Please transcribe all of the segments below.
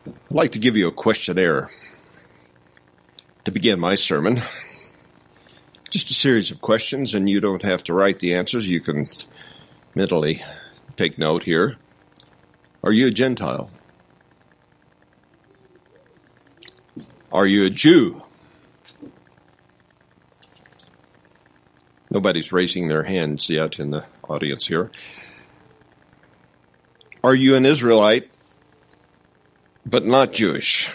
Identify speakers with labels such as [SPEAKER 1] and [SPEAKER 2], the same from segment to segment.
[SPEAKER 1] I'd like to give you a questionnaire to begin my sermon. Just a series of questions, and you don't have to write the answers. You can mentally take note here. Are you a Gentile? Are you a Jew? Nobody's raising their hands yet in the audience here. Are you an Israelite, but not Jewish?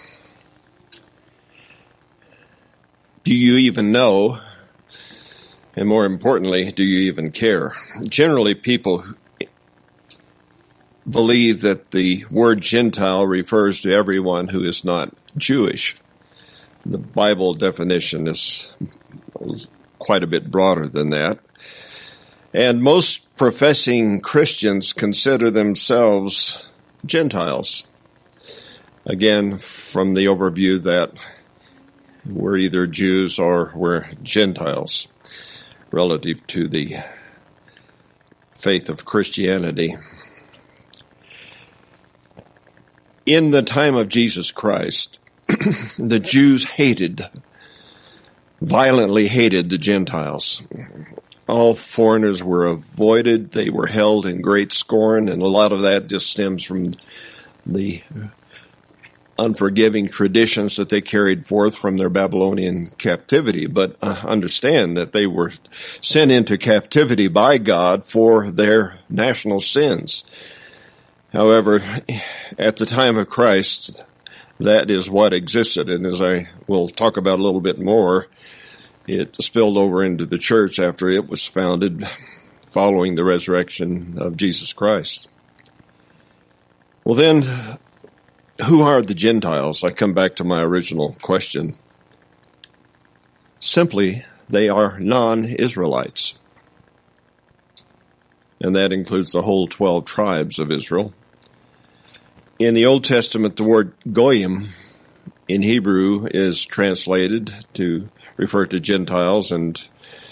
[SPEAKER 1] Do you even know, and more importantly, do you even care? Generally, people believe that the word Gentile refers to everyone who is not Jewish. The Bible definition is quite a bit broader than that. And most professing Christians consider themselves Gentiles. Again, from the overview that we're either Jews or we're Gentiles relative to the faith of Christianity. In the time of Jesus Christ, the Jews violently hated the Gentiles. All foreigners were avoided. They were held in great scorn, and a lot of that just stems from the unforgiving traditions that they carried forth from their Babylonian captivity. But understand that they were sent into captivity by God for their national sins. However, at the time of Christ, that is what existed, and as I will talk about a little bit more, it spilled over into the church after it was founded following the resurrection of Jesus Christ. Well then, who are the Gentiles? I come back to my original question. Simply, they are non-Israelites. And that includes the whole 12 tribes of Israel. In the Old Testament, the word goyim in Hebrew is translated to refer to Gentiles, and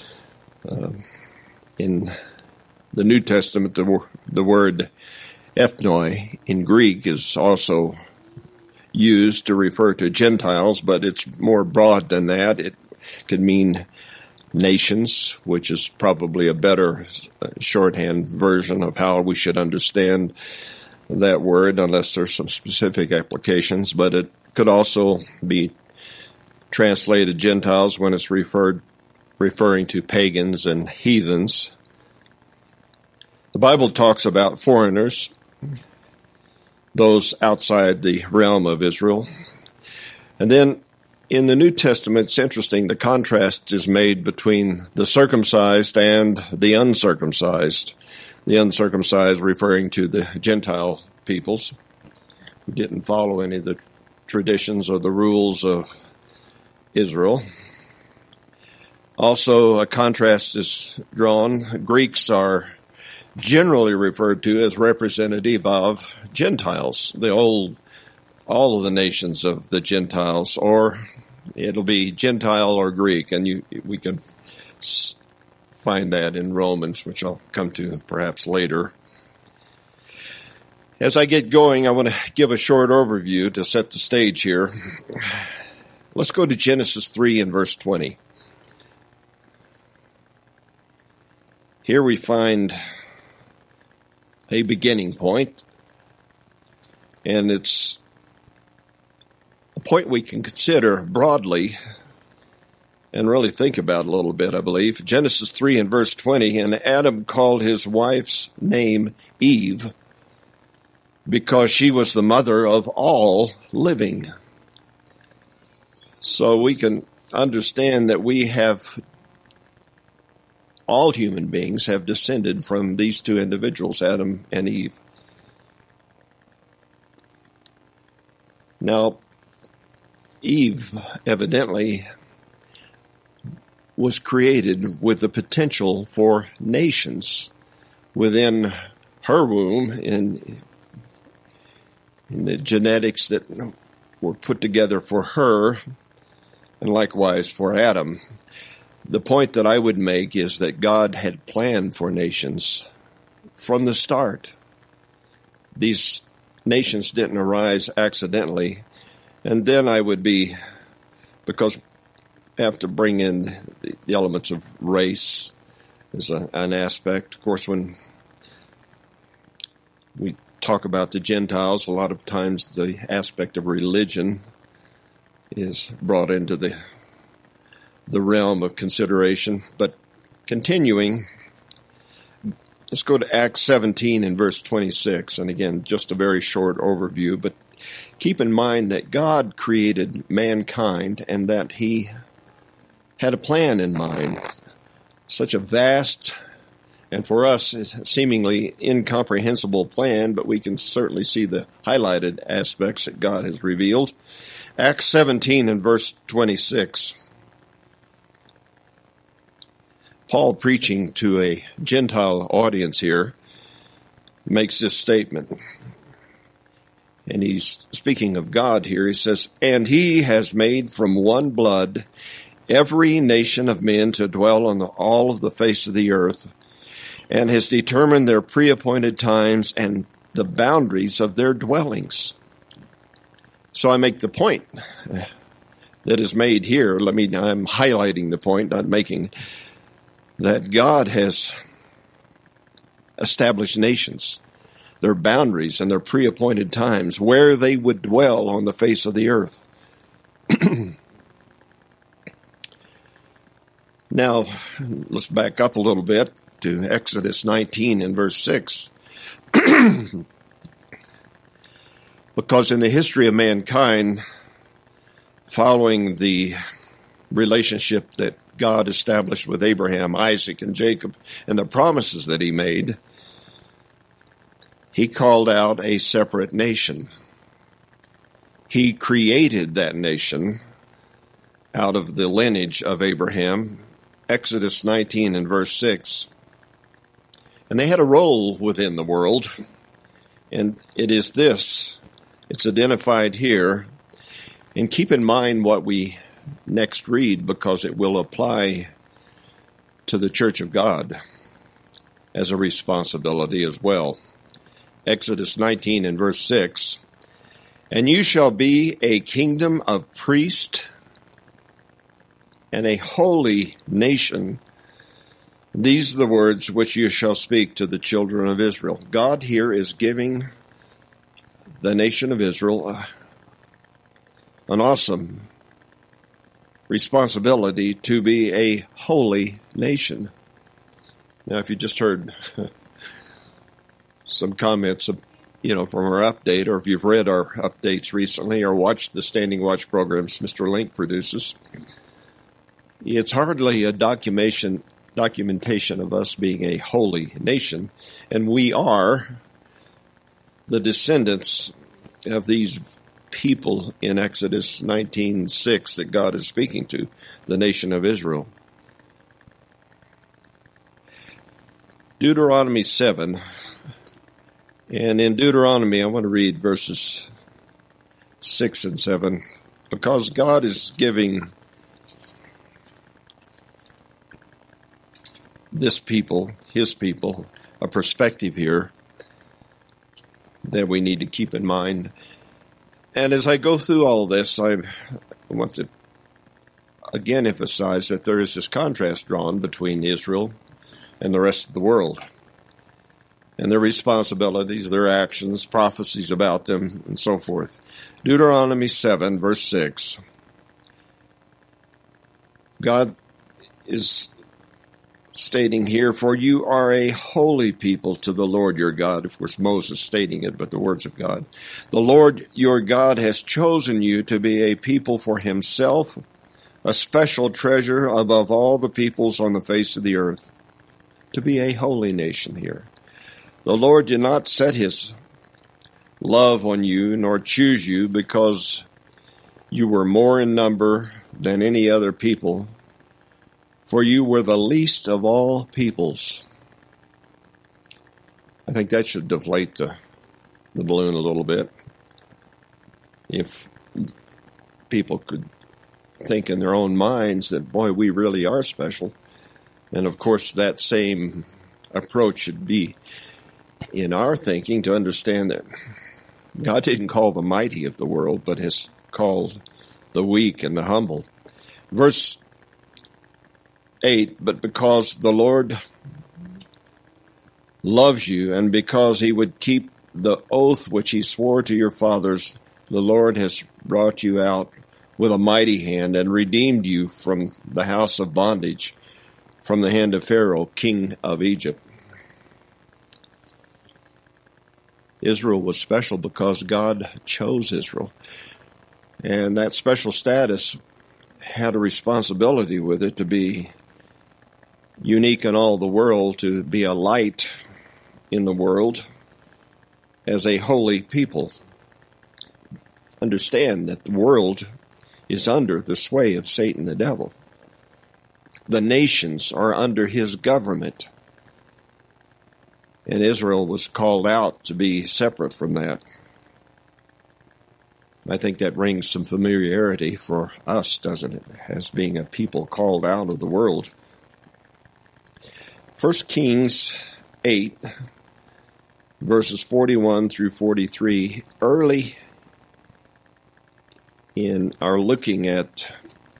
[SPEAKER 1] in the New Testament, the word ethnoi in Greek is also used to refer to Gentiles, but it's more broad than that. It could mean nations, which is probably a better shorthand version of how we should understand that word, unless there's some specific applications, but it could also be translated Gentiles when it's referring to pagans and heathens. The Bible talks about foreigners, those outside the realm of Israel. And then in the New Testament, it's interesting, the contrast is made between the circumcised and the uncircumcised. The uncircumcised referring to the Gentile peoples who didn't follow any of the traditions or the rules of Israel. Also, a contrast is drawn. Greeks are generally referred to as representative of Gentiles, all of the nations of the Gentiles, or it'll be Gentile or Greek, and we can find that in Romans, which I'll come to perhaps later. As I get going, I want to give a short overview to set the stage here. Let's go to Genesis 3 and verse 20. Here we find a beginning point, and it's a point we can consider broadly and really think about a little bit, I believe. Genesis 3 and verse 20, and Adam called his wife's name Eve, because she was the mother of all living. So we can understand that all human beings have descended from these two individuals, Adam and Eve. Now, Eve evidently was created with the potential for nations within her womb, in the genetics that were put together for her, and likewise for Adam. The point that I would make is that God had planned for nations from the start. These nations didn't arise accidentally. And then I would be, because I have to bring in the elements of race as an aspect. Of course, when we talk about the Gentiles, a lot of times the aspect of religion is brought into the realm of consideration. But continuing, let's go to Acts 17 and verse 26. And again, just a very short overview, but keep in mind that God created mankind and that he had a plan in mind. Such a vast and for us seemingly incomprehensible plan, but we can certainly see the highlighted aspects that God has revealed. Acts 17 and verse 26. Paul, preaching to a Gentile audience here, makes this statement. And he's speaking of God here. He says, "And he has made from one blood every nation of men to dwell on all of the face of the earth, and has determined their pre-appointed times and the boundaries of their dwellings." So I make the point that is made here. I'm highlighting the point, not making, that God has established nations, their boundaries and their pre-appointed times, where they would dwell on the face of the earth. Now, let's back up a little bit to Exodus 19 and verse 6. Because in the history of mankind, following the relationship that God established with Abraham, Isaac, and Jacob, and the promises that he made, he called out a separate nation. He created that nation out of the lineage of Abraham. Exodus 19 and verse 6. And they had a role within the world, and it is this. It's identified here. And keep in mind what we next read, because it will apply to the Church of God as a responsibility as well. Exodus 19 and verse 6. "And you shall be a kingdom of priests and a holy nation. These are the words which you shall speak to the children of Israel." God here is giving the nation of Israel an awesome responsibility to be a holy nation. Now, if you just heard some comments from our update, or if you've read our updates recently or watched the Standing Watch programs Mr. Link produces, it's hardly a documentation of us being a holy nation, and we are the descendants of these people in Exodus 19:6 that God is speaking to, the nation of Israel. Deuteronomy 7, and in Deuteronomy I want to read verses 6 and 7, because God is giving this people, his people, a perspective here that we need to keep in mind. And as I go through all of this, I want to again emphasize that there is this contrast drawn between Israel and the rest of the world, and their responsibilities, their actions, prophecies about them, and so forth. Deuteronomy 7, verse 6. God is stating here, "For you are a holy people to the Lord your God." Of course, Moses stating it, but the words of God. "The Lord your God has chosen you to be a people for himself, a special treasure above all the peoples on the face of the earth." To be a holy nation here. "The Lord did not set his love on you, nor choose you because you were more in number than any other people, for you were the least of all peoples." I think that should deflate the balloon a little bit. If people could think in their own minds that, boy, we really are special. And of course, that same approach should be in our thinking, to understand that God didn't call the mighty of the world, but has called the weak and the humble. Verse 8, but because the Lord loves you, and because he would keep the oath which he swore to your fathers, the Lord has brought you out with a mighty hand and redeemed you from the house of bondage, from the hand of Pharaoh, king of Egypt. Israel was special because God chose Israel. And that special status had a responsibility with it to be unique in all the world, to be a light in the world as a holy people. Understand that the world is under the sway of Satan the devil. The nations are under his government. And Israel was called out to be separate from that. I think that rings some familiarity for us, doesn't it, as being a people called out of the world. 1 Kings 8, verses 41 through 43, early in our looking at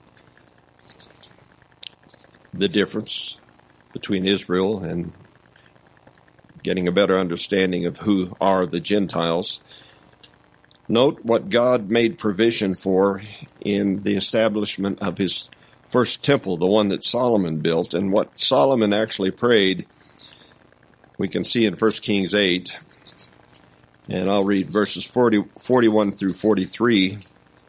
[SPEAKER 1] the difference between Israel and getting a better understanding of who are the Gentiles. Note what God made provision for in the establishment of his first temple, the one that Solomon built, and what Solomon actually prayed. We can see in 1 Kings 8, and I'll read verses 41 through 43.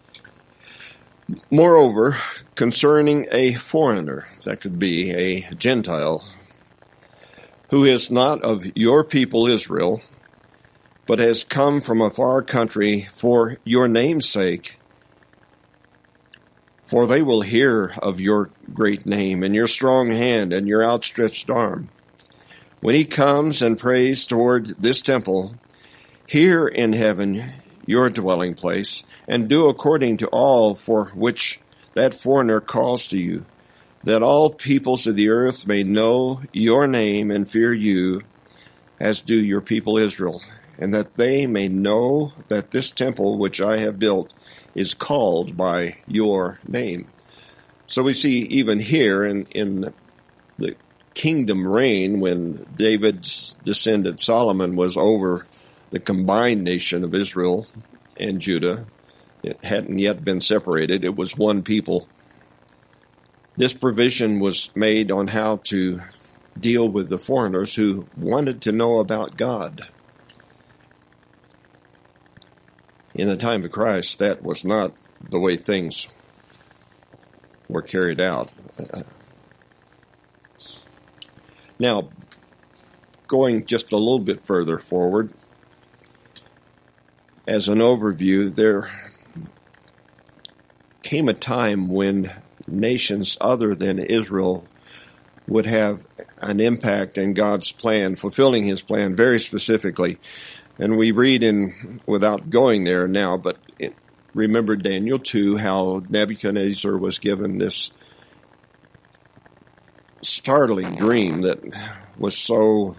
[SPEAKER 1] Moreover, concerning a foreigner, that could be a Gentile, who is not of your people Israel, but has come from a far country for your name's sake, for they will hear of your great name and your strong hand and your outstretched arm. When he comes and prays toward this temple, hear in heaven your dwelling place, and do according to all for which that foreigner calls to you, that all peoples of the earth may know your name and fear you, as do your people Israel, and that they may know that this temple which I have built is called by your name. So we see even here in the kingdom reign, when David's descendant Solomon was over the combined nation of Israel and Judah, it hadn't yet been separated, it was one people. This provision was made on how to deal with the foreigners who wanted to know about God. In the time of Christ, that was not the way things were carried out. Now, going just a little bit further forward, as an overview, there came a time when nations other than Israel would have an impact in God's plan, fulfilling his plan very specifically. And we read without going there now, but remember Daniel 2, how Nebuchadnezzar was given this startling dream that was so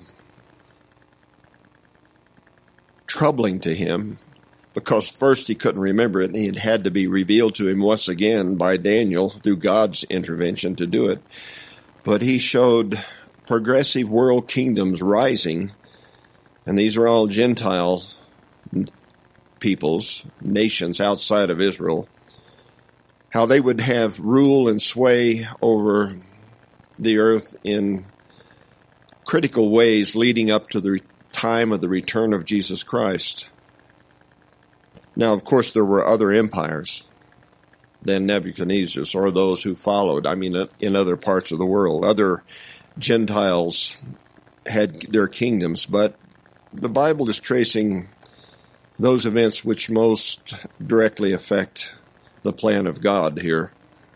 [SPEAKER 1] troubling to him, because first he couldn't remember it, and it had to be revealed to him once again by Daniel through God's intervention to do it. But he showed progressive world kingdoms rising, and these are all Gentile peoples, nations outside of Israel, how they would have rule and sway over the earth in critical ways leading up to the time of the return of Jesus Christ. Now, of course, there were other empires than Nebuchadnezzar's, or those who followed. I mean, in other parts of the world, other Gentiles had their kingdoms, but the Bible is tracing those events which most directly affect the plan of God here.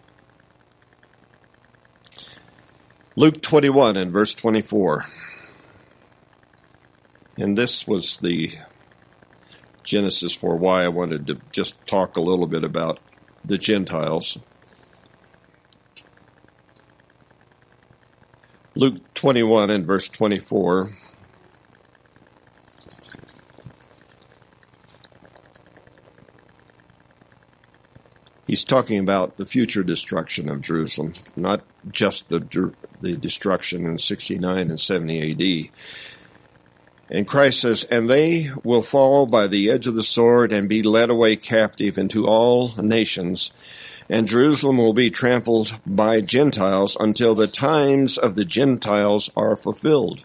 [SPEAKER 1] Luke 21 and verse 24. And this was the genesis for why I wanted to just talk a little bit about the Gentiles. Luke 21 and verse 24. He's talking about the future destruction of Jerusalem, not just the destruction in 69 and 70 A.D. And Christ says, "And they will fall by the edge of the sword and be led away captive into all nations, and Jerusalem will be trampled by Gentiles until the times of the Gentiles are fulfilled."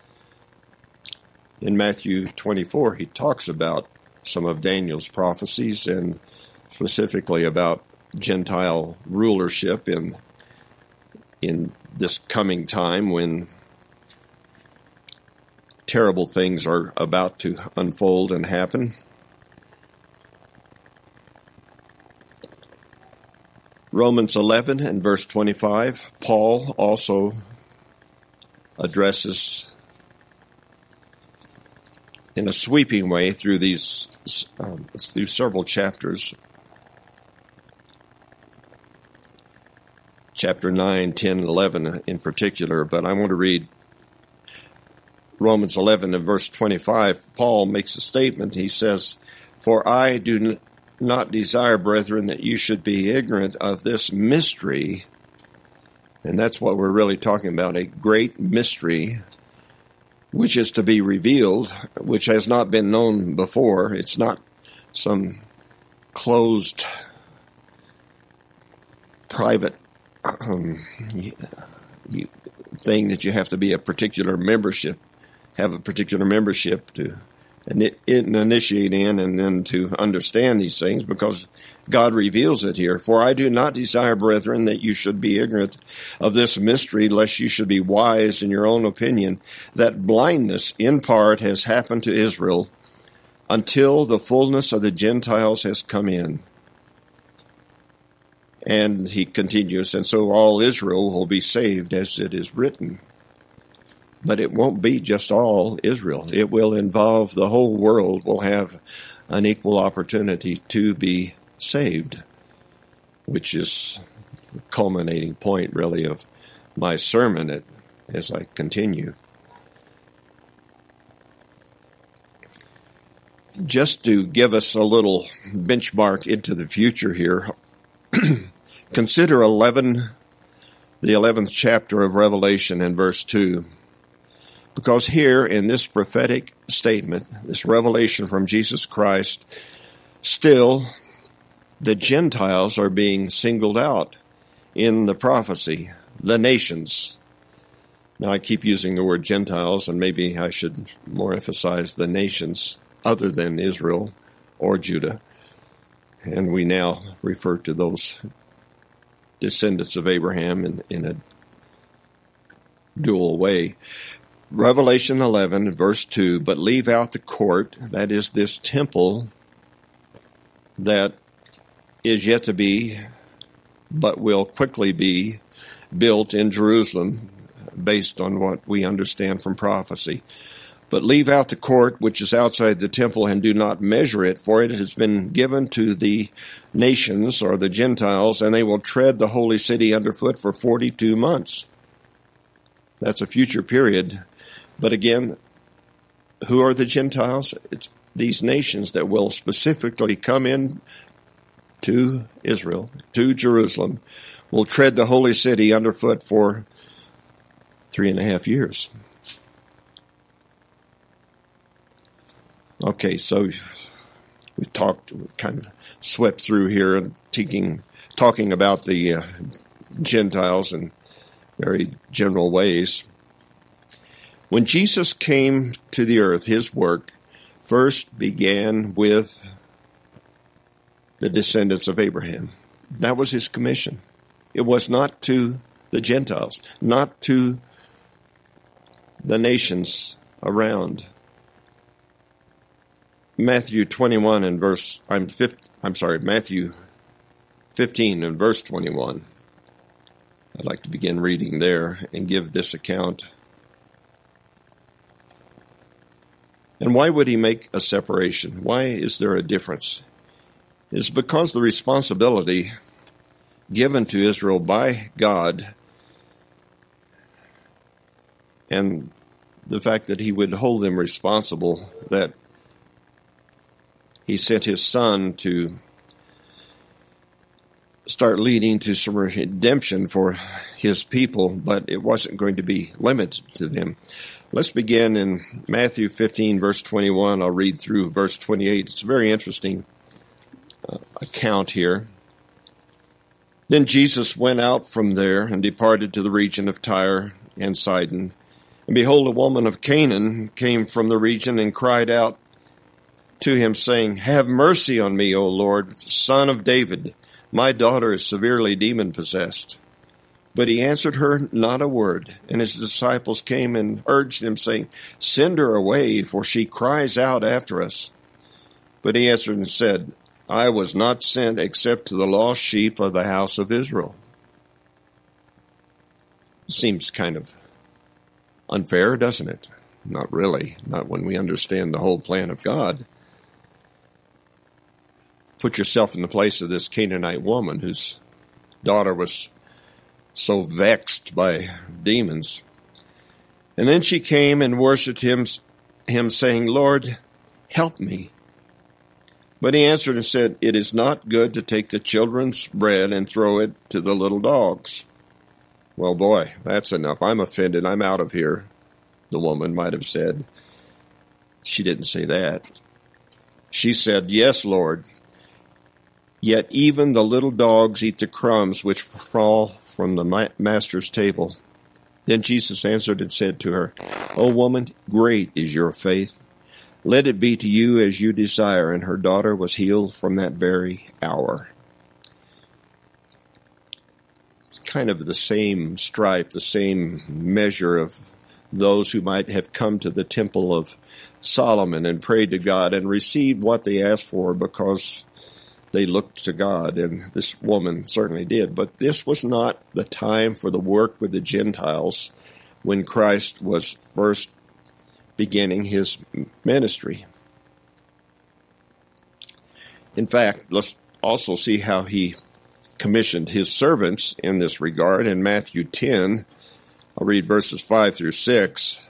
[SPEAKER 1] In Matthew 24, he talks about some of Daniel's prophecies and specifically about Gentile rulership in this coming time when terrible things are about to unfold and happen. Romans 11 and verse 25, Paul also addresses in a sweeping way through through several chapters, chapter 9, 10, and 11 in particular, but I want to read Romans 11 and verse 25. Paul makes a statement. He says, "For I do not desire, brethren, that you should be ignorant of this mystery," and that's what we're really talking about, a great mystery which is to be revealed, which has not been known before. It's not some closed, private thing that you have to be a particular membership, have a particular membership to initiate in and then to understand these things, because God reveals it here. "For I do not desire, brethren, that you should be ignorant of this mystery, lest you should be wise in your own opinion, that blindness in part has happened to Israel until the fullness of the Gentiles has come in." And he continues, "And so all Israel will be saved, as it is written." But it won't be just all Israel. It will involve the whole world will have an equal opportunity to be saved, which is the culminating point, really, of my sermon as I continue. Just to give us a little benchmark into the future here, consider the 11th chapter of Revelation and verse 2. Because here in this prophetic statement, this revelation from Jesus Christ, still the Gentiles are being singled out in the prophecy, the nations. Now I keep using the word Gentiles, and maybe I should more emphasize the nations other than Israel or Judah. And we now refer to those descendants of Abraham in a dual way. Revelation 11, verse 2, "But leave out the court," that is this temple that is yet to be, but will quickly be built in Jerusalem, based on what we understand from prophecy. "But leave out the court which is outside the temple, and do not measure it, for it has been given to the nations," or the Gentiles, "and they will tread the holy city underfoot for 42 months. That's a future period. But again, who are the Gentiles? It's these nations that will specifically come in to Israel, to Jerusalem, will tread the holy city underfoot for 3.5 years. Okay, so we kind of swept through here and talking about the Gentiles in very general ways. When Jesus came to the earth, his work first began with the descendants of Abraham. That was his commission. It was not to the Gentiles, not to the nations around. Matthew 15 and verse 21. I'd like to begin reading there and give this account. And why would he make a separation? Why is there a difference? It's because the responsibility given to Israel by God and the fact that he would hold them responsible, that he sent his son to start leading to some redemption for his people, but it wasn't going to be limited to them. Let's begin in Matthew 15, verse 21. I'll read through verse 28. It's a very interesting account here. Then Jesus went out from there and departed to the region of Tyre and Sidon. And behold, a woman of Canaan came from the region and cried out to him, saying, "Have mercy on me, O Lord, Son of David. My daughter is severely demon-possessed." But he answered her not a word. And his disciples came and urged him, saying, "Send her away, for she cries out after us." But he answered and said, "I was not sent except to the lost sheep of the house of Israel." Seems kind of unfair, doesn't it? Not really. Not when we understand the whole plan of God. Put yourself in the place of this Canaanite woman whose daughter was so vexed by demons. And then she came and worshipped him saying, "Lord, help me." But he answered and said, "It is not good to take the children's bread and throw it to the little dogs." "Well, boy, that's enough. I'm offended. I'm out of here," the woman might have said. She didn't say that. She said, "Yes, Lord. Yet even the little dogs eat the crumbs which fall from the master's table." Then Jesus answered and said to her, "O woman, great is your faith. Let it be to you as you desire." And her daughter was healed from that very hour. It's kind of the same stripe, the same measure of those who might have come to the temple of Solomon and prayed to God and received what they asked for because they looked to God, and this woman certainly did. But this was not the time for the work with the Gentiles when Christ was first beginning his ministry. In fact, let's also see how he commissioned his servants in this regard. In Matthew 10, I'll read verses 5 through 6.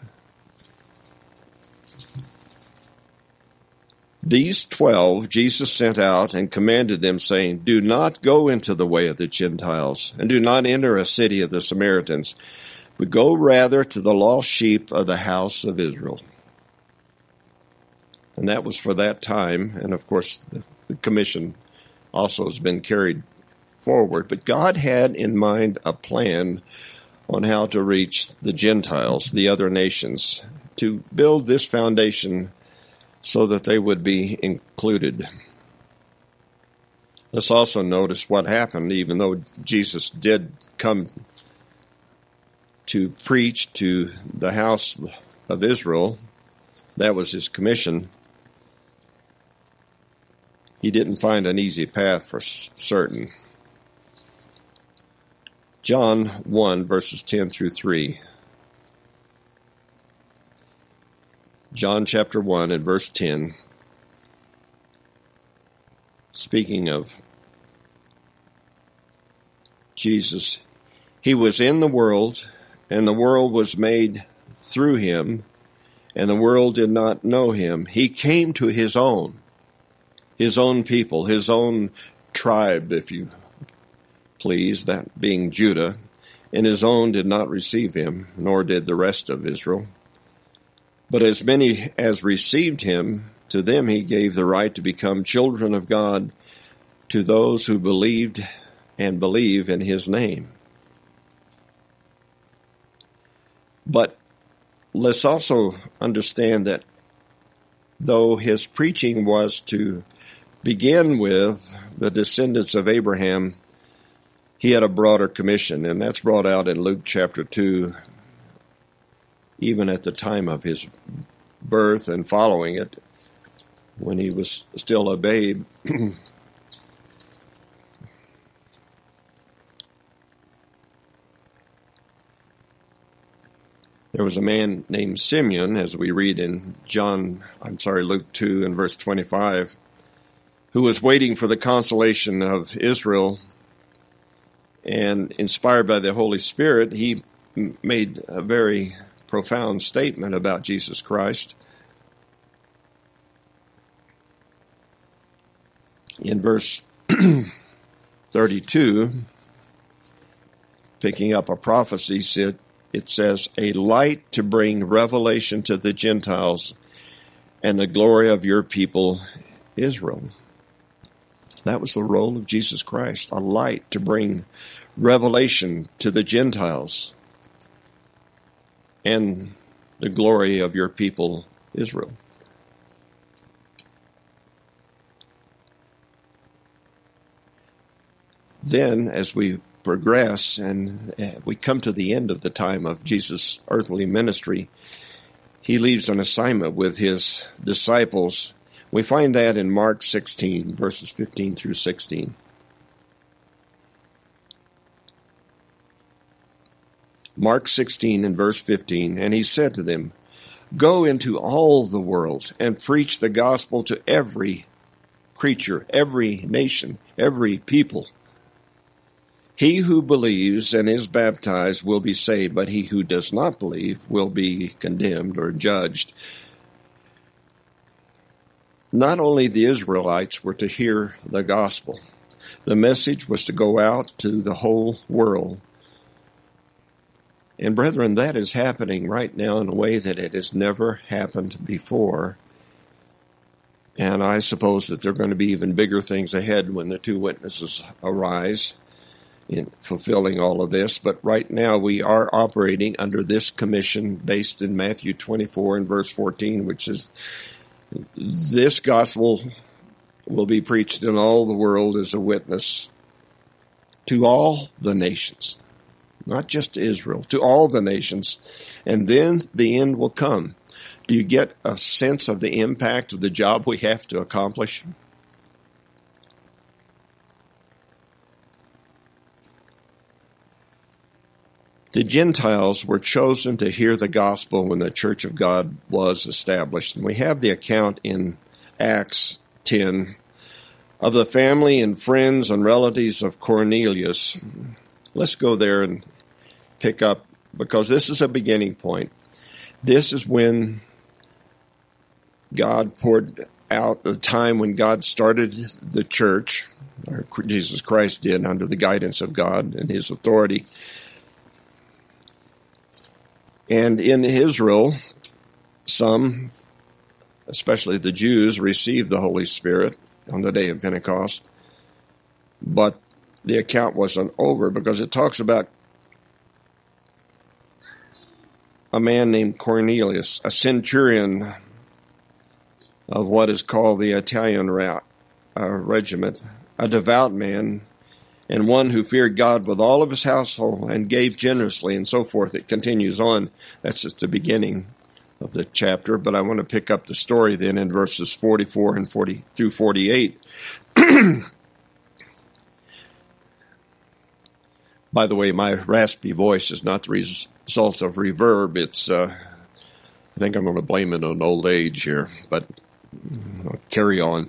[SPEAKER 1] These 12 Jesus sent out and commanded them, saying, "Do not go into the way of the Gentiles, and do not enter a city of the Samaritans, but go rather to the lost sheep of the house of Israel." And that was for that time, and of course the commission also has been carried forward. But God had in mind a plan on how to reach the Gentiles, the other nations, to build this foundation so that they would be included. Let's also notice what happened, even though Jesus did come to preach to the house of Israel. That was his commission. He didn't find an easy path for certain. John 1, verses 10 through 3. John chapter 1 and verse 10, speaking of Jesus, "He was in the world, and the world was made through him, and the world did not know him. He came to his own people, his own tribe, if you please, that being Judah, and his own did not receive him, nor did the rest of Israel. But as many as received him, to them he gave the right to become children of God, to those who believed and believe in his name." But let's also understand that though his preaching was to begin with the descendants of Abraham, he had a broader commission, and that's brought out in Luke chapter 2, even at the time of his birth and following it, when he was still a babe. There was a man named Simeon, as we read in Luke 2 and verse 25, who was waiting for the consolation of Israel, and inspired by the Holy Spirit, he made a very profound statement about Jesus Christ. In verse 32, picking up a prophecy, it says, a light to bring revelation to the Gentiles and the glory of your people, Israel. That was the role of Jesus Christ, a light to bring revelation to the Gentiles and the glory of your people, Israel. Then, as we progress and we come to the end of the time of Jesus' earthly ministry, he leaves an assignment with his disciples. We find that in Mark 16, verses 15 through 16. Mark 16 and verse 15, and he said to them, go into all the world and preach the gospel to every creature, every nation, every people. He who believes and is baptized will be saved, but he who does not believe will be condemned or judged. Not only the Israelites were to hear the gospel, the message was to go out to the whole world. And brethren, that is happening right now in a way that it has never happened before. And I suppose that there are going to be even bigger things ahead when the two witnesses arise in fulfilling all of this. But right now we are operating under this commission based in Matthew 24 and verse 14, which is, this gospel will be preached in all the world as a witness to all the nations, not just to Israel, to all the nations, and then the end will come. Do you get a sense of the impact of the job we have to accomplish? The Gentiles were chosen to hear the gospel when the Church of God was established. And we have the account in Acts 10 of the family and friends and relatives of Cornelius. Let's go there and pick up, because this is a beginning point. This is when God poured out, the time when God started the church, or Jesus Christ did, under the guidance of God and his authority. And in Israel, some, especially the Jews, received the Holy Spirit on the day of Pentecost. But the account wasn't over, because it talks about a man named Cornelius, a centurion of what is called the Italian regiment, a devout man, and one who feared God with all of his household and gave generously, and so forth. It continues on. That's just the beginning of the chapter, but I want to pick up the story then in verses 44 and 40 through 48. By the way, my raspy voice is not the result of reverb. It's, I think I'm going to blame it on old age here, but I'll carry on.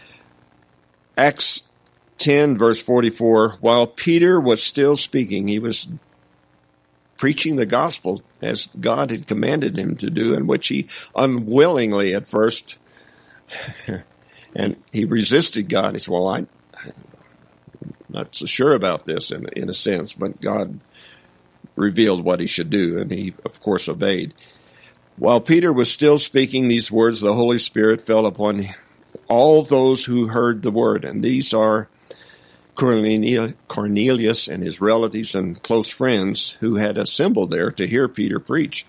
[SPEAKER 1] Acts 10, verse 44, while Peter was still speaking, he was preaching the gospel as God had commanded him to do, in which he unwillingly at first, and he resisted God. He said, well, I'm not so sure about this in a sense, but God revealed what he should do, and he, of course, obeyed. While Peter was still speaking these words, the Holy Spirit fell upon all those who heard the word, and these are Cornelius and his relatives and close friends who had assembled there to hear Peter preach.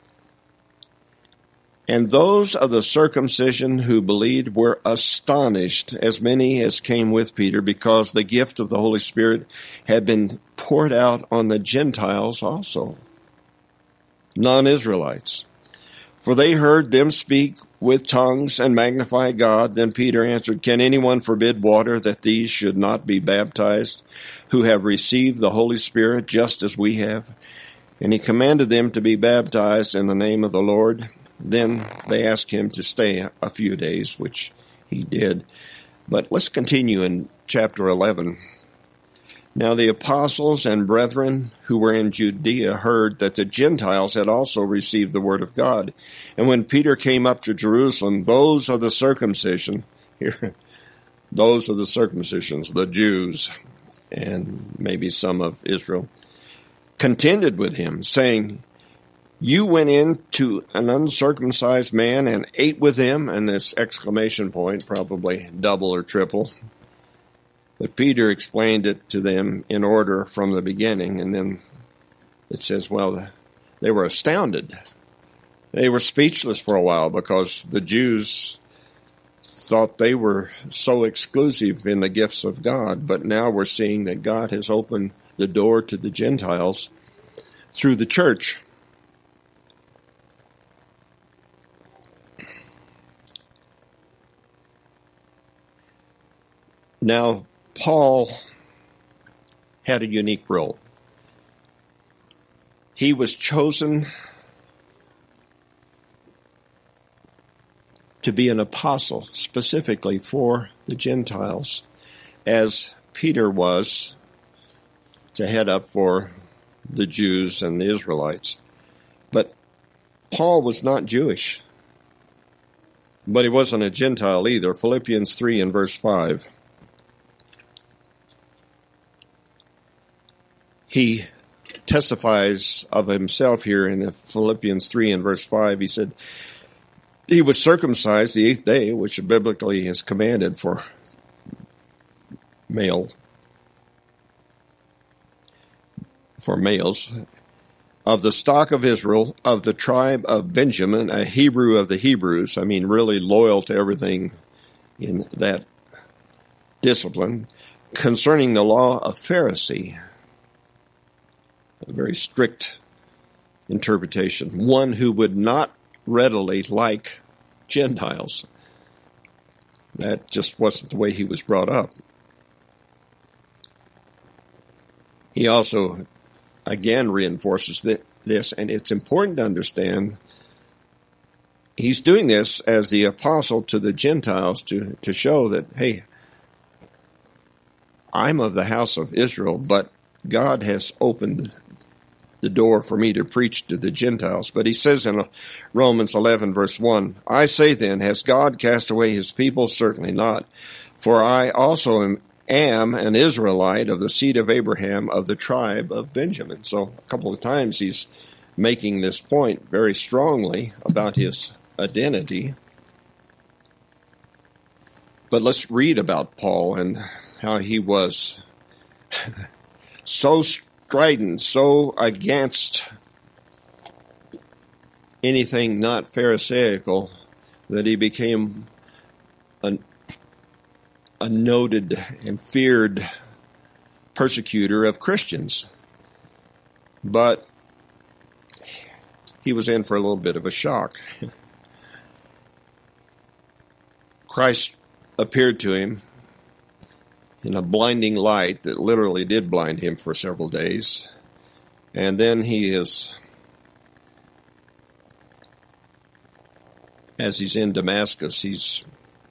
[SPEAKER 1] And those of the circumcision who believed were astonished, as many as came with Peter, because the gift of the Holy Spirit had been poured out on the Gentiles also, non-Israelites. For they heard them speak with tongues and magnify God. Then Peter answered, can anyone forbid water that these should not be baptized, who have received the Holy Spirit just as we have? And he commanded them to be baptized in the name of the Lord. Then they asked him to stay a few days, which he did. But let's continue in chapter 11. Now the apostles and brethren who were in Judea heard that the Gentiles had also received the word of God. And when Peter came up to Jerusalem, those of the circumcisions, the Jews, and maybe some of Israel, contended with him, saying, "You went in to an uncircumcised man and ate with him," and this exclamation point, probably double or triple. But Peter explained it to them in order from the beginning, and then it says, well, they were astounded. They were speechless for a while because the Jews thought they were so exclusive in the gifts of God, but now we're seeing that God has opened the door to the Gentiles through the church. Now, Paul had a unique role. He was chosen to be an apostle specifically for the Gentiles, as Peter was to head up for the Jews and the Israelites. But Paul was not Jewish, but he wasn't a Gentile either. Philippians 3 and verse 5. He testifies of himself here in Philippians 3 and verse 5. He said, he was circumcised the 8th day, which biblically is commanded for males, of the stock of Israel, of the tribe of Benjamin, a Hebrew of the Hebrews. I mean, really loyal to everything in that discipline. Concerning the law of Pharisee, a very strict interpretation, one who would not readily like Gentiles. That just wasn't the way he was brought up. He also, again, reinforces this, and it's important to understand he's doing this as the apostle to the Gentiles to show that, hey, I'm of the house of Israel, but God has opened the door for me to preach to the Gentiles. But he says in Romans 11 verse 1, I say then, has God cast away his people? Certainly not. For I also am an Israelite of the seed of Abraham, of the tribe of Benjamin. So a couple of times he's making this point very strongly about his identity. But let's read about Paul and how he was so strident, so against anything not Pharisaical, that he became a noted and feared persecutor of Christians. But he was in for a little bit of a shock. Christ appeared to him in a blinding light that literally did blind him for several days. And then he is, as he's in Damascus, he's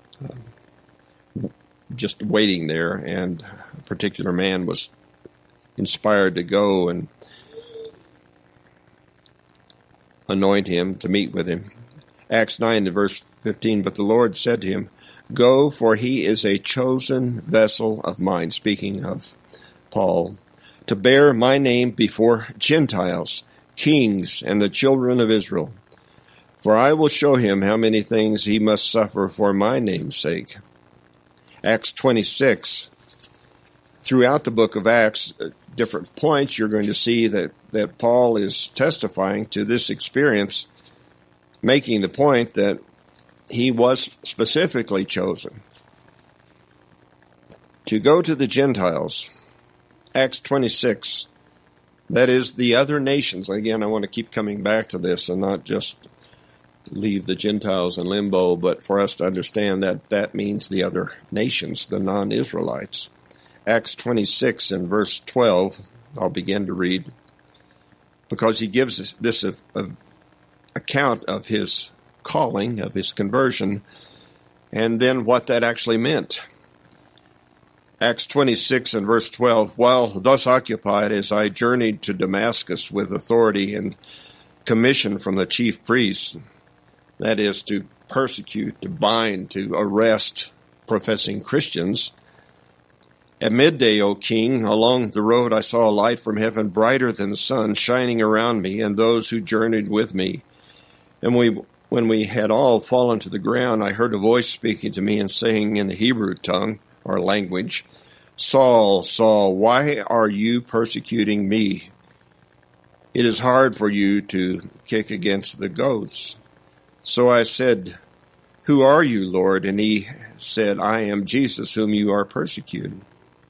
[SPEAKER 1] just waiting there, and a particular man was inspired to go and anoint him to meet with him. Acts 9 to verse 15, but the Lord said to him, Go, for he is a chosen vessel of mine, speaking of Paul, to bear my name before Gentiles, kings, and the children of Israel. For I will show him how many things he must suffer for my name's sake. Acts 26. Throughout the book of Acts, at different points, you're going to see that Paul is testifying to this experience, making the point that he was specifically chosen to go to the Gentiles. Acts 26, that is the other nations. Again, I want to keep coming back to this and not just leave the Gentiles in limbo, but for us to understand that that means the other nations, the non-Israelites. Acts 26 and verse 12, I'll begin to read, because he gives us this account of his calling, of his conversion, and then what that actually meant. Acts 26 and verse 12, while thus occupied as I journeyed to Damascus with authority and commission from the chief priests, that is to persecute, to bind, to arrest professing Christians, At midday, O king, along the road I saw a light from heaven brighter than the sun shining around me and those who journeyed with me. And when we had all fallen to the ground, I heard a voice speaking to me and saying in the Hebrew tongue, or language, Saul, Saul, why are you persecuting me? It is hard for you to kick against the goats. So I said, Who are you, Lord? And he said, I am Jesus, whom you are persecuting.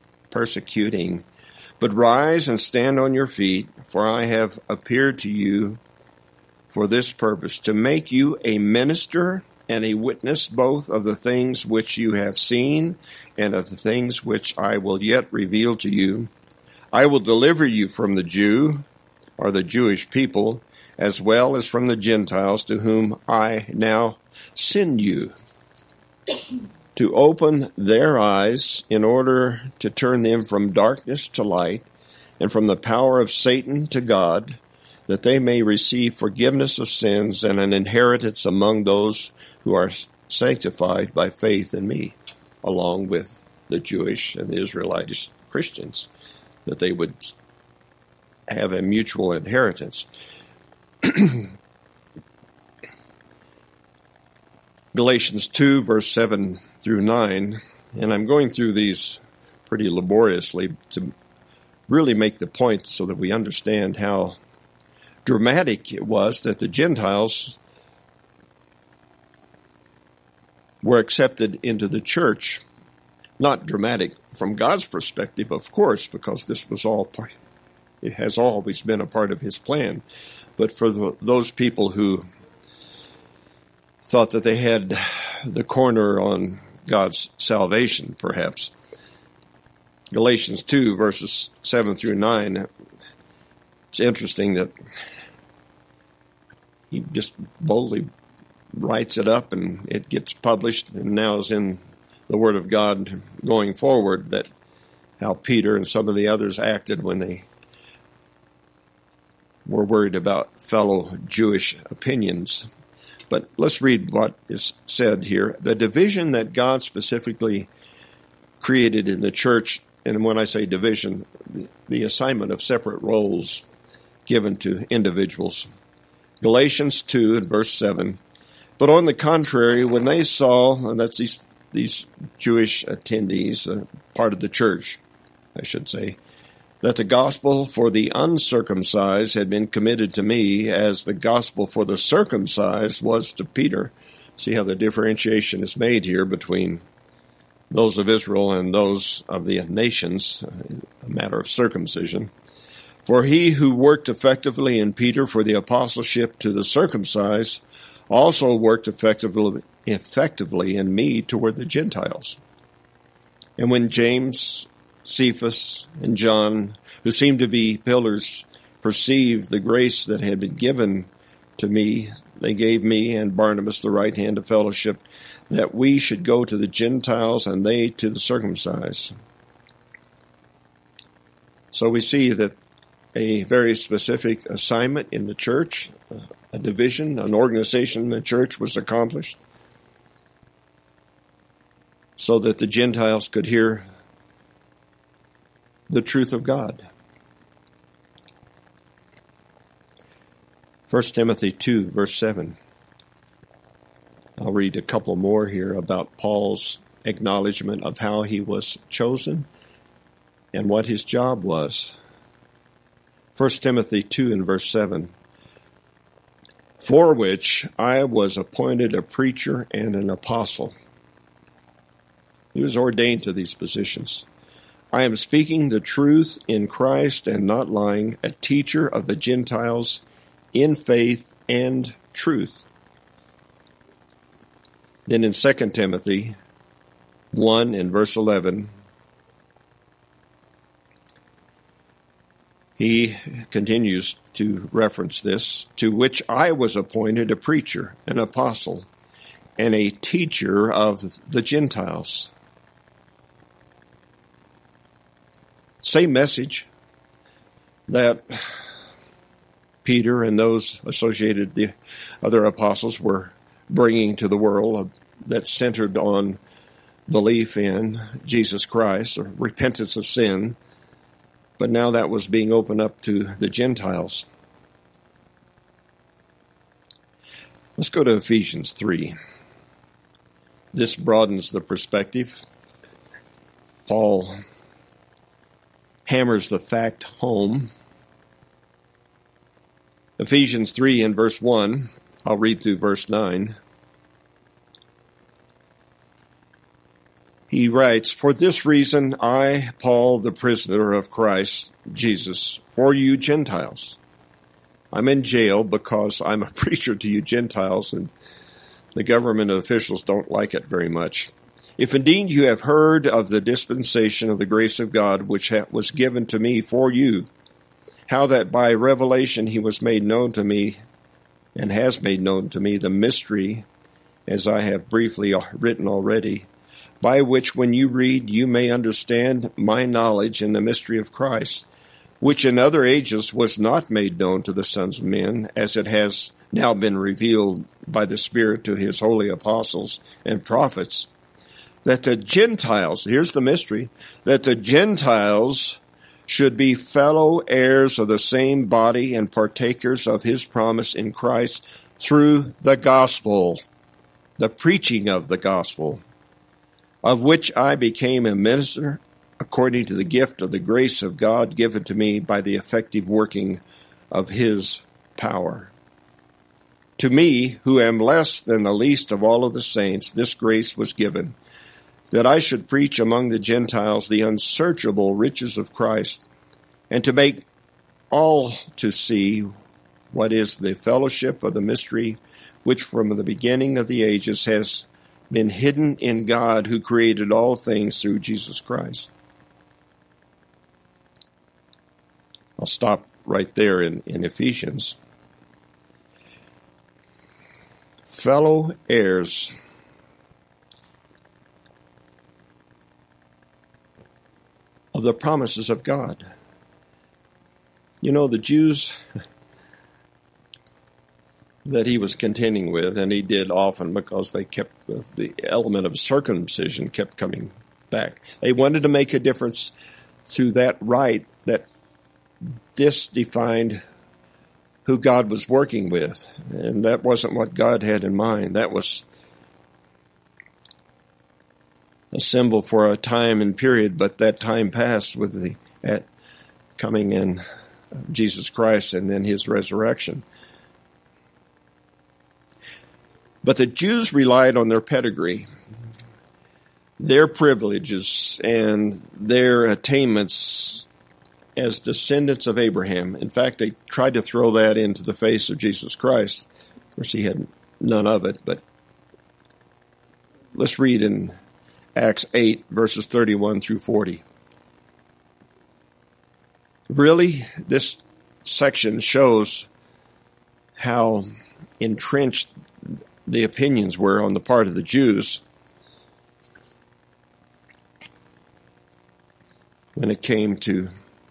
[SPEAKER 1] But rise and stand on your feet, for I have appeared to you for this purpose, to make you a minister and a witness both of the things which you have seen and of the things which I will yet reveal to you. I will deliver you from the Jew, or the Jewish people, as well as from the Gentiles to whom I now send you, to open their eyes in order to turn them from darkness to light and from the power of Satan to God, that they may receive forgiveness of sins and an inheritance among those who are sanctified by faith in me, along with the Jewish and the Israelite Christians, that they would have a mutual inheritance. Galatians 2, verse 7 through 9, and I'm going through these pretty laboriously to really make the point so that we understand how dramatic it was that the Gentiles were accepted into the church. Not dramatic from God's perspective, of course, because this was all part, it has always been a part of his plan. But for those people who thought that they had the corner on God's salvation, perhaps. Galatians 2, verses 7 through 9, it's interesting that he just boldly writes it up and it gets published and now is in the Word of God going forward, that how Peter and some of the others acted when they were worried about fellow Jewish opinions. But let's read what is said here. The division that God specifically created in the church, and when I say division, the assignment of separate roles given to individuals. Galatians 2 and verse 7. But on the contrary, when they saw, and that's these Jewish attendees, part of the church, I should say, that the gospel for the uncircumcised had been committed to me as the gospel for the circumcised was to Peter. See how the differentiation is made here between those of Israel and those of the nations, a matter of circumcision. For he who worked effectively in Peter for the apostleship to the circumcised also worked effectively in me toward the Gentiles. And when James, Cephas, and John, who seemed to be pillars, perceived the grace that had been given to me, they gave me and Barnabas the right hand of fellowship, that we should go to the Gentiles and they to the circumcised. So we see that a very specific assignment in the church, a division, an organization in the church was accomplished so that the Gentiles could hear the truth of God. 1 Timothy 2, verse 7. I'll read a couple more here about Paul's acknowledgement of how he was chosen and what his job was. 1 Timothy 2 and verse 7. For which I was appointed a preacher and an apostle. He was ordained to these positions. I am speaking the truth in Christ and not lying, a teacher of the Gentiles in faith and truth. Then in 2 Timothy 1 and verse 11, he continues to reference this, to which I was appointed a preacher, an apostle, and a teacher of the Gentiles. Same message that Peter and those associated, the other apostles, were bringing to the world that centered on belief in Jesus Christ, or repentance of sin, but now that was being opened up to the Gentiles. Let's go to Ephesians 3. This broadens the perspective. Paul hammers the fact home. Ephesians 3 and verse 1, I'll read through verse 9. He writes, "For this reason I, Paul, the prisoner of Christ Jesus, for you Gentiles." I'm in jail because I'm a preacher to you Gentiles, and the government officials don't like it very much. "If indeed you have heard of the dispensation of the grace of God which was given to me for you, how that by revelation he was made known to me, and has made known to me the mystery, as I have briefly written already, by which when you read you may understand my knowledge in the mystery of Christ, which in other ages was not made known to the sons of men, as it has now been revealed by the Spirit to his holy apostles and prophets, that the Gentiles," here's the mystery, "that the Gentiles should be fellow heirs of the same body and partakers of his promise in Christ through the gospel," the preaching of the gospel, "of which I became a minister according to the gift of the grace of God given to me by the effective working of his power. To me, who am less than the least of all of the saints, this grace was given, that I should preach among the Gentiles the unsearchable riches of Christ, and to make all to see what is the fellowship of the mystery, which from the beginning of the ages has been hidden in God, who created all things through Jesus Christ." I'll stop right there in Ephesians. Fellow heirs. Of the promises of God. You know, the Jews that he was contending with, and he did often because they kept the element of circumcision kept coming back. They wanted to make a difference through that rite that this defined who God was working with, and that wasn't what God had in mind. That was a symbol for a time and period, but that time passed with the coming in Jesus Christ and then his resurrection. But the Jews relied on their pedigree, their privileges, and their attainments as descendants of Abraham. In fact, they tried to throw that into the face of Jesus Christ. Of course, he had none of it, but let's read in Acts 8, verses 31 through 40. Really, this section shows how entrenched the opinions were on the part of the Jews when it came to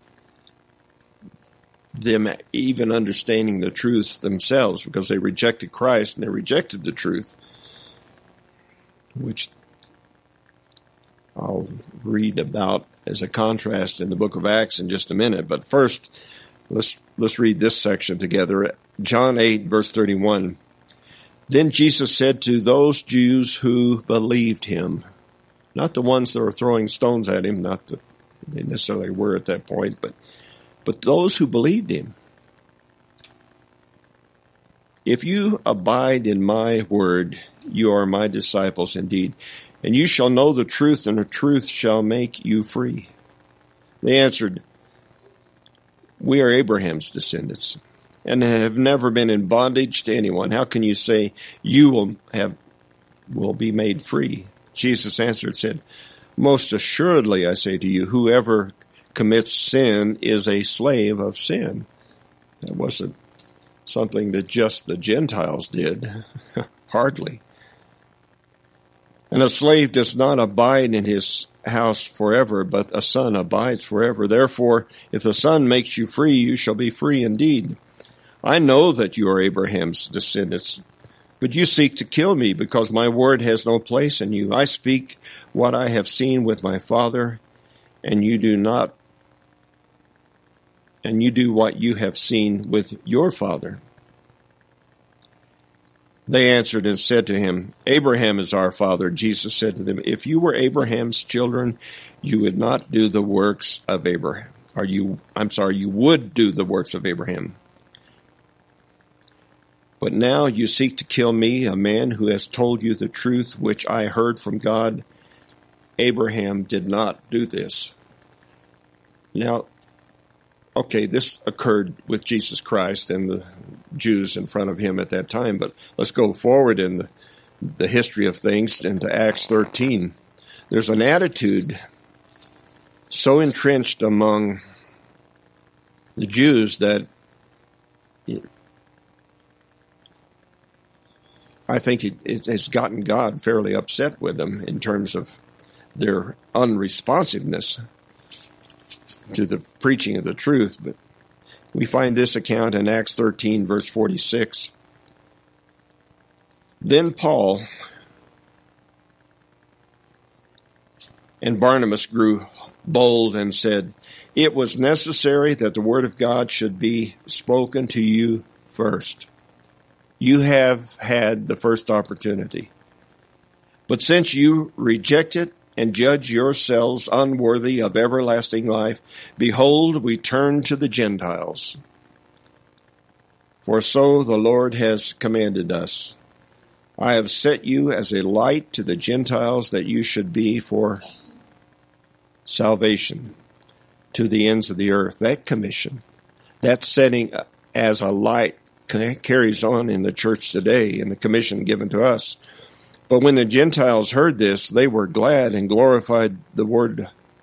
[SPEAKER 1] them even understanding the truth themselves, because they rejected Christ and they rejected the truth, which I'll read about as a contrast in the book of Acts in just a minute. But first, let's read this section together. John 8, verse 31. "Then Jesus said to those Jews who believed him," not the ones that were throwing stones at him, not that they necessarily were at that point, but those who believed him, "If you abide in my word, you are my disciples indeed, and you shall know the truth, and the truth shall make you free." They answered, "We are Abraham's descendants, and have never been in bondage to anyone. How can you say you will be made free?" Jesus answered and said, "Most assuredly I say to you, whoever commits sin is a slave of sin." That wasn't something that just the Gentiles did. Hardly. "And a slave does not abide in his house forever, but a son abides forever. Therefore, if the Son makes you free, you shall be free indeed. I know that you are Abraham's descendants, but you seek to kill me because my word has no place in you. I speak what I have seen with my father, and you do what you have seen with your father. They answered and said to him, Abraham is our father. Jesus said to them, if you were Abraham's children, you would not do the works of Abraham. You would do the works of Abraham. But now you seek to kill me, a man who has told you the truth which I heard from God. Abraham did not do this. Now, okay, this occurred with Jesus Christ and the Jews in front of him at that time, but let's go forward in the history of things into Acts 13. There's an attitude so entrenched among the Jews that I think it has gotten God fairly upset with them in terms of their unresponsiveness to the preaching of the truth. But we find this account in Acts 13, verse 46. Then Paul and Barnabas grew bold and said, it was necessary that the word of God should be spoken to you first. You have had the first opportunity. But since you reject it and judge yourselves unworthy of everlasting life, behold, we turn to the Gentiles. For so the Lord has commanded us. I have set you as a light to the Gentiles, that you should be for salvation to the ends of the earth. That commission, that setting as a light, carries on in the church today, in the commission given to us. But when the Gentiles heard this, they were glad and glorified the word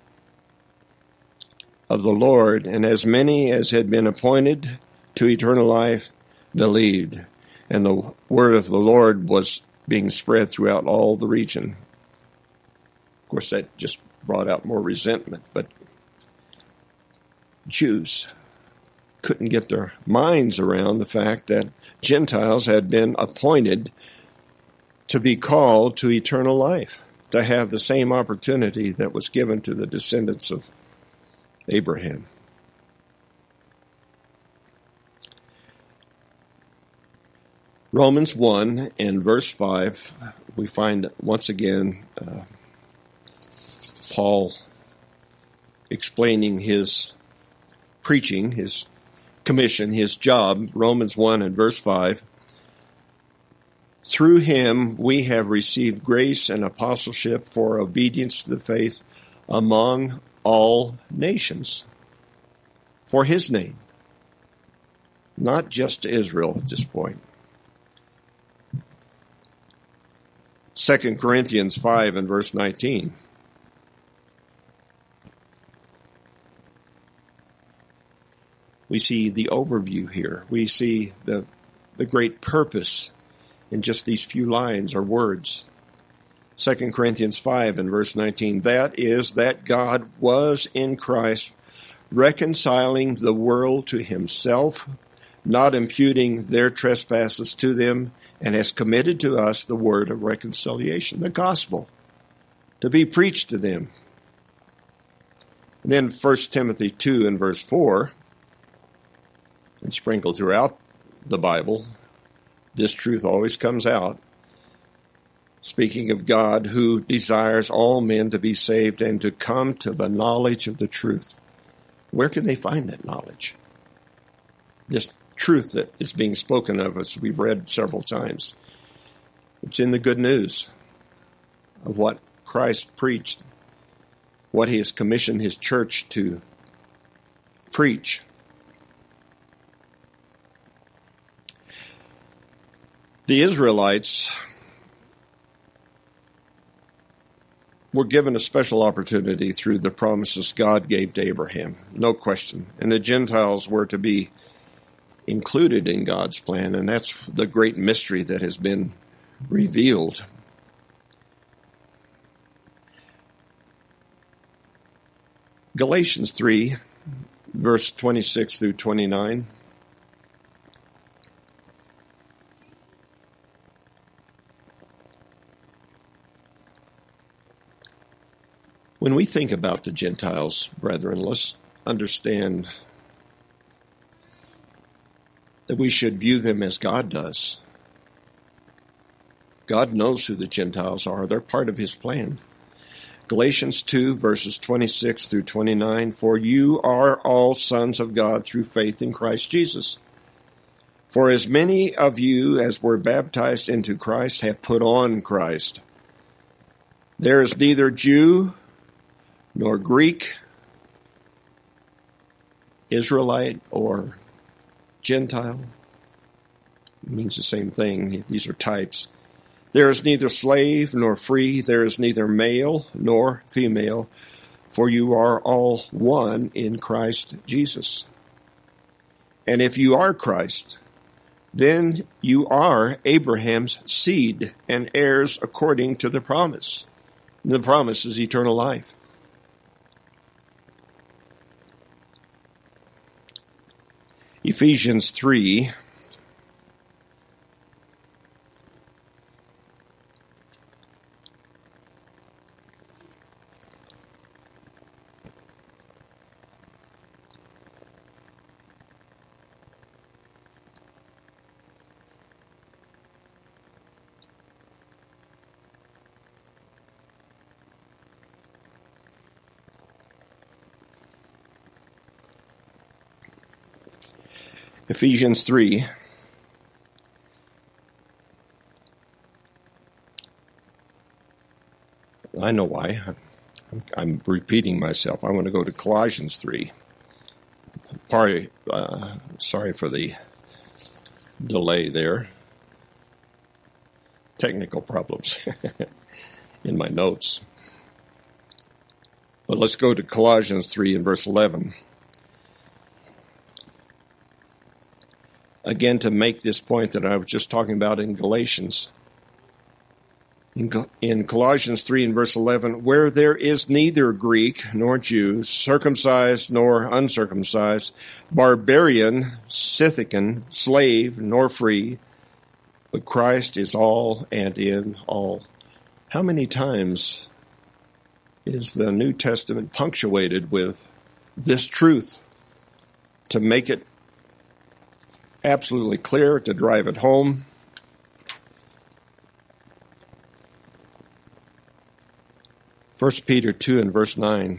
[SPEAKER 1] of the Lord, and as many as had been appointed to eternal life believed. And the word of the Lord was being spread throughout all the region. Of course, that just brought out more resentment, but Jews couldn't get their minds around the fact that Gentiles had been appointed to be called to eternal life, to have the same opportunity that was given to the descendants of Abraham. Romans 1 and verse 5, we find once again Paul explaining his preaching, his commission, his job. Romans 1 and verse 5. Through him we have received grace and apostleship for obedience to the faith among all nations, for his name, not just to Israel at this point. 2 Corinthians 5 and verse 19. We see the overview here. We see the great purpose in just these few lines or words. 2 Corinthians 5 and verse 19, that is, that God was in Christ reconciling the world to himself, not imputing their trespasses to them, and has committed to us the word of reconciliation, the gospel, to be preached to them. And then 1 Timothy 2 and verse 4, and sprinkled throughout the Bible, this truth always comes out. Speaking of God, who desires all men to be saved and to come to the knowledge of the truth. Where can they find that knowledge? This truth that is being spoken of, as we've read several times. It's in the good news of what Christ preached, what he has commissioned his church to preach. The Israelites were given a special opportunity through the promises God gave to Abraham, no question. And the Gentiles were to be included in God's plan, and that's the great mystery that has been revealed. Galatians 3, verse 26 through 29. When we think about the Gentiles, brethren, let's understand that we should view them as God does. God knows who the Gentiles are. They're part of his plan. Galatians 2, verses 26 through 29, "For you are all sons of God through faith in Christ Jesus. For as many of you as were baptized into Christ have put on Christ. There is neither Jew nor Greek, Israelite or Gentile." It means the same thing. These are types. "There is neither slave nor free. There is neither male nor female. For you are all one in Christ Jesus. And if you are Christ, then you are Abraham's seed and heirs according to the promise." And the promise is eternal life. Ephesians 3. Ephesians 3. I know why. I'm repeating myself. I want to go to Colossians 3. Sorry for the delay there. Technical problems in my notes. But let's go to Colossians 3 and verse 11. Again, to make this point that I was just talking about in Galatians. In Colossians 3 and verse 11, "Where there is neither Greek nor Jew, circumcised nor uncircumcised, barbarian, Scythian, slave nor free, but Christ is all and in all." How many times is the New Testament punctuated with this truth to make it absolutely clear, to drive it home? First Peter 2 and verse 9.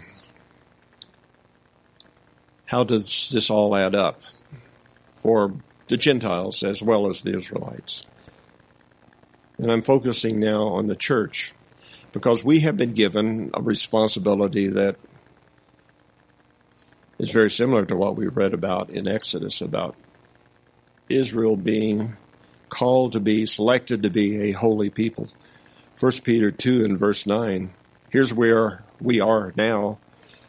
[SPEAKER 1] How does this all add up for the Gentiles as well as the Israelites? And I'm focusing now on the church, because we have been given a responsibility that is very similar to what we read about in Exodus, about Israel being called to be, selected to be a holy people. 1 Peter 2 and verse 9. Here's where we are now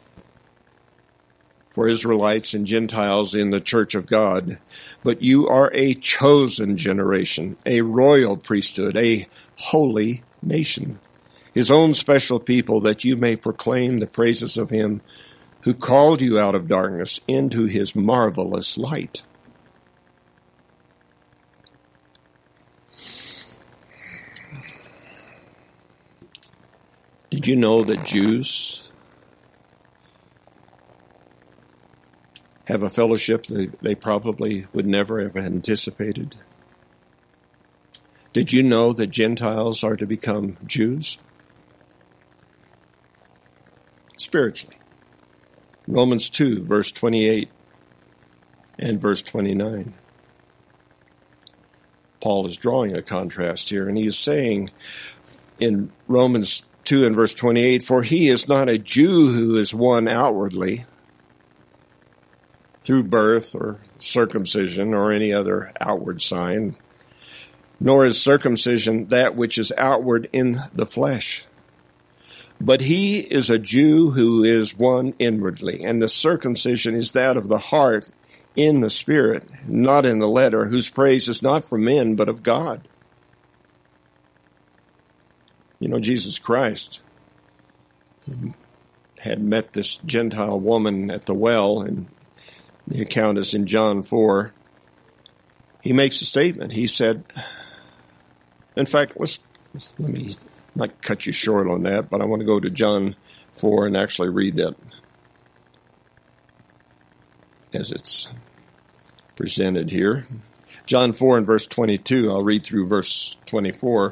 [SPEAKER 1] for Israelites and Gentiles in the church of God. "But you are a chosen generation, a royal priesthood, a holy nation, his own special people, that you may proclaim the praises of him who called you out of darkness into his marvelous light." Did you know that Jews have a fellowship that they probably would never have anticipated? Did you know that Gentiles are to become Jews? Spiritually. Romans 2, verse 28 and verse 29. Paul is drawing a contrast here, and he is saying in Romans 2 and verse 28, "For he is not a Jew who is one outwardly through birth or circumcision or any other outward sign, nor is circumcision that which is outward in the flesh. But he is a Jew who is one inwardly, and the circumcision is that of the heart in the spirit, not in the letter, whose praise is not from men, but of God." You know, Jesus Christ had met this Gentile woman at the well, and the account is in John 4. He makes a statement. He said, in fact, let me not cut you short on that, but I want to go to John 4 and actually read that as it's presented here. John 4 and verse 22, I'll read through verse 24.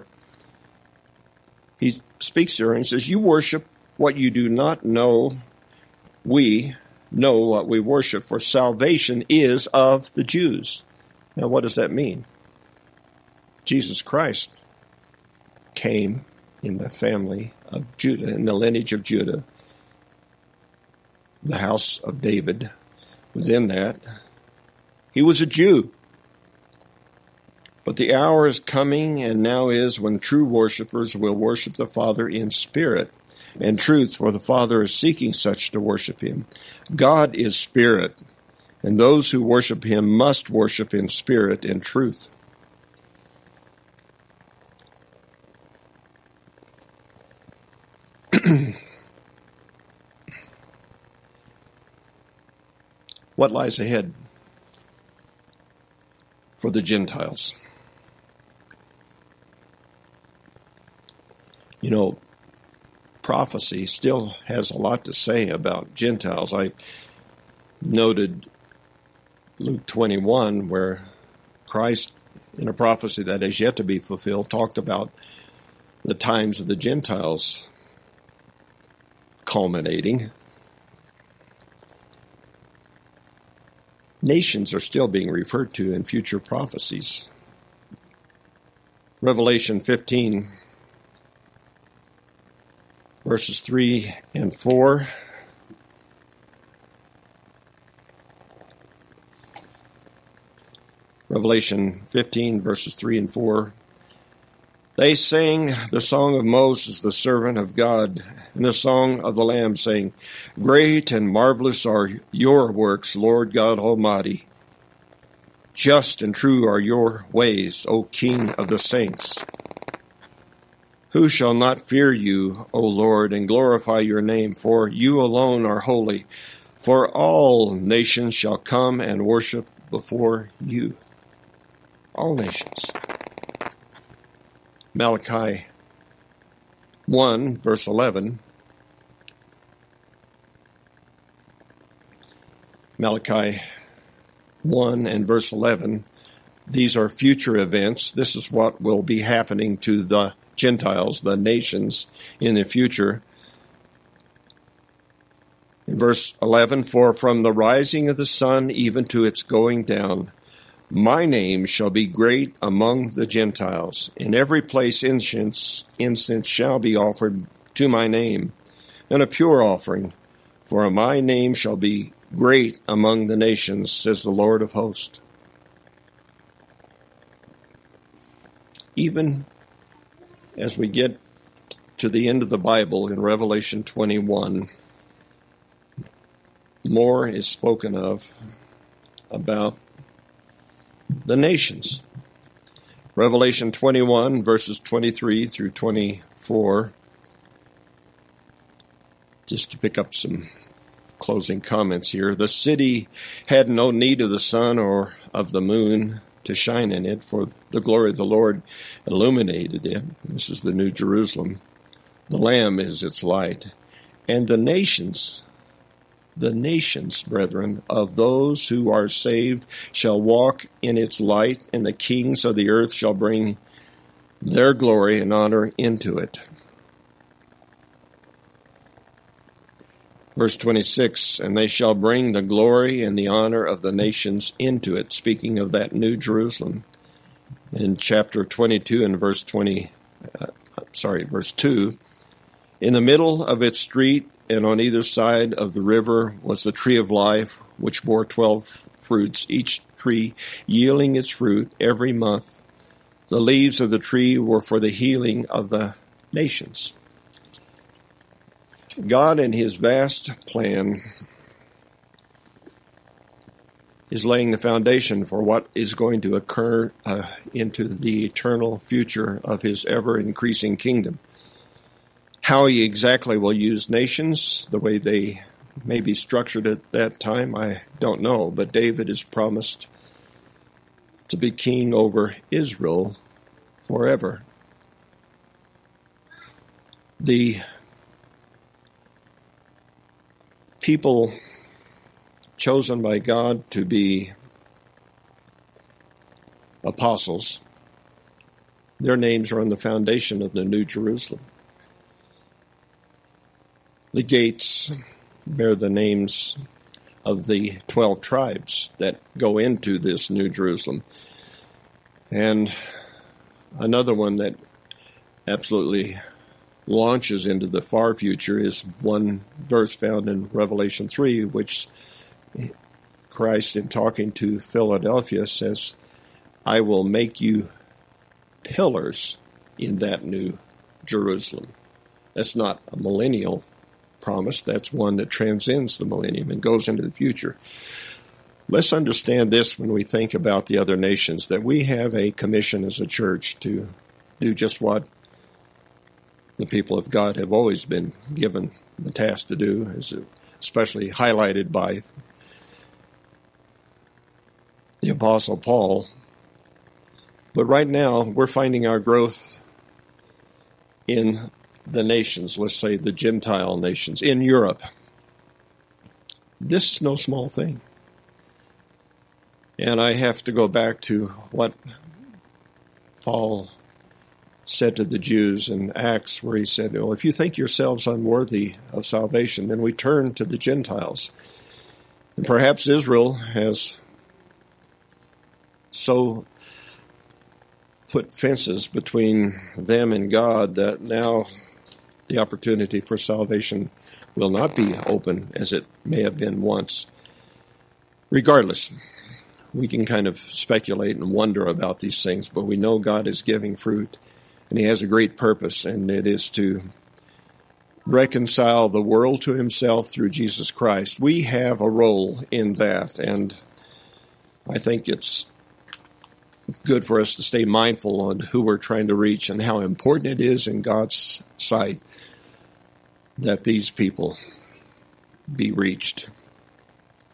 [SPEAKER 1] He speaks here and says, "You worship what you do not know. We know what we worship, for salvation is of the Jews." Now, what does that mean? Jesus Christ came in the family of Judah, in the lineage of Judah, the house of David. Within that, he was a Jew. But the hour is coming, and now is, when true worshipers will worship the Father in spirit and truth, for the Father is seeking such to worship him. God is spirit, and those who worship him must worship in spirit and truth. What lies ahead for the Gentiles? You know, prophecy still has a lot to say about Gentiles. I noted Luke 21, where Christ, in a prophecy that is yet to be fulfilled, talked about the times of the Gentiles culminating. Nations are still being referred to in future prophecies. Revelation 15, verses 3 and 4. Revelation 15, verses 3 and 4. They sang the song of Moses, the servant of God, and the song of the Lamb, saying, "Great and marvelous are your works, Lord God Almighty. Just and true are your ways, O King of the saints. Who shall not fear you, O Lord, and glorify your name? For you alone are holy. For all nations shall come and worship before you." All nations. Malachi 1, verse 11. Malachi 1 and verse 11. These are future events. This is what will be happening to the Gentiles, the nations, in the future. In verse 11, "For from the rising of the sun even to its going down, my name shall be great among the Gentiles. In every place incense shall be offered to my name, and a pure offering. For my name shall be great among the nations, says the Lord of hosts." Even as we get to the end of the Bible in Revelation 21, more is spoken of about the nations. Revelation 21, verses 23 through 24. Just to pick up some closing comments here. "The city had no need of the sun or of the moon to shine in it, for the glory of the Lord illuminated it." This is the New Jerusalem. "The Lamb is its light. And the nations, brethren, of those who are saved shall walk in its light, and the kings of the earth shall bring their glory and honor into it." Verse 26, "And they shall bring the glory and the honor of the nations into it," speaking of that New Jerusalem. In chapter 22 and verse 2, "In the middle of its street and on either side of the river was the tree of life, which bore 12 fruits, each tree yielding its fruit every month. The leaves of the tree were for the healing of the nations." God, in his vast plan, is laying the foundation for what is going to occur into the eternal future of his ever-increasing kingdom. How he exactly will use nations, the way they may be structured at that time, I don't know. But David is promised to be king over Israel forever. The people chosen by God to be apostles, their names are on the foundation of the New Jerusalem. The gates bear the names of the 12 tribes that go into this New Jerusalem. And another one that absolutely launches into the far future is one verse found in Revelation 3, which Christ, in talking to Philadelphia, says, I will make you pillars in that New Jerusalem. That's not a millennial promise. That's one that transcends the millennium and goes into the future. Let's understand this when we think about the other nations, that we have a commission as a church to do just what the people of God have always been given the task to do, especially highlighted by the Apostle Paul. But right now, we're finding our growth in the nations, let's say the Gentile nations, in Europe. This is no small thing. And I have to go back to what Paul said to the Jews in Acts, where he said, well, if you think yourselves unworthy of salvation, then we turn to the Gentiles. And perhaps Israel has so put fences between them and God that now the opportunity for salvation will not be open as it may have been once. Regardless, we can kind of speculate and wonder about these things, but we know God is giving fruit, and he has a great purpose, and it is to reconcile the world to himself through Jesus Christ. We have a role in that, and I think it's good for us to stay mindful on who we're trying to reach and how important it is in God's sight that these people be reached.